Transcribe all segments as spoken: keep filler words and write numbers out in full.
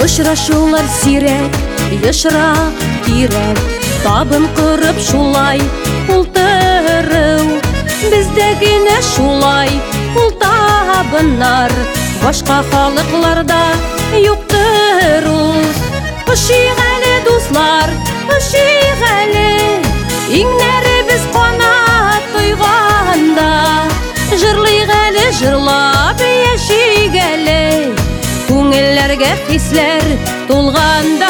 Очрашулар сирәк, ешрак кирәк, табын кырып шулай ултыру. Бездә генә шулай ул табыннар, башка халыкларда юктыр ул. Ошыйк әле, дуслар, ошыйк әле, иңнәребез канат тойганда. Җырлыйк әле, җырлап яшик әле, күңелләргә хисләр тулганда.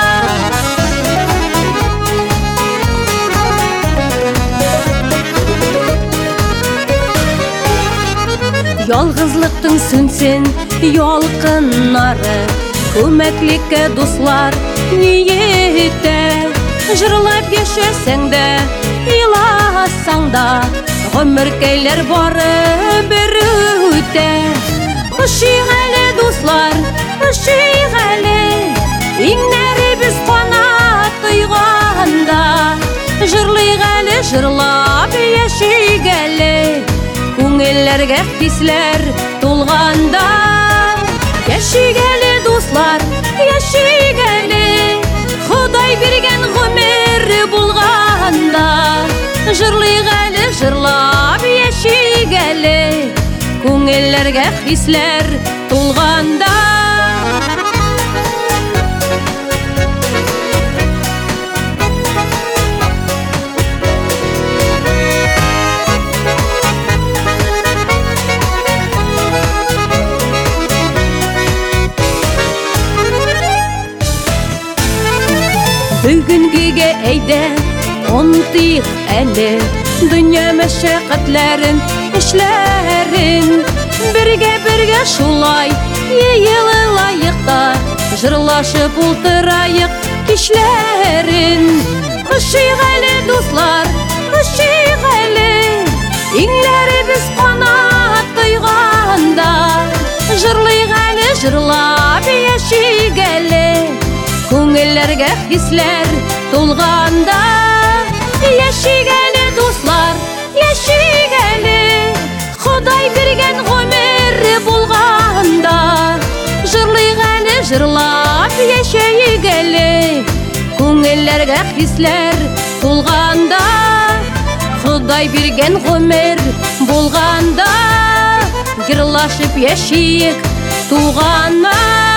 Ялгызлыктың сүнсен ялкыннары, күмәклеккә дуслар ниете. Җырлап яшәсәң дә, иласаң да, гомеркәйләр бары бер үтә. Ошыйк әле, дуслар, ошыйк әле, иңнәребез канат тойганда. Җырлыйк әле, җырлап яшик әле, күңелләргә хисләр тулганда. Яшик әле, дуслар, яшик әле, Ходай биргән гомер булганда. Җырлыйк әле, җырлап яшик әле, күңелләргә хисләр тулганда. Бүгенгегә әйдә, онтыйк әле, дөнья мәшәкатьләрен, эшләрен. Бергә-бергә шулай йыелыйк та, җырлашып ултырайык кичләрен. Ошыйк әле, дуслар, ошыйк әле, иңнәребез канат тойганда. Җырлыйк әле, җырлап яшик әле, күңелләргә хисләр тулганда. Яшик әле, дуслар, яшик әле, Ходай биргән гомер булганда. Җырлыйк әле, җырлап яшәйек әле, күңелләргә хисләр тулганда. Ходай биргән гомер булганда, җырлашып яшиек туганнар.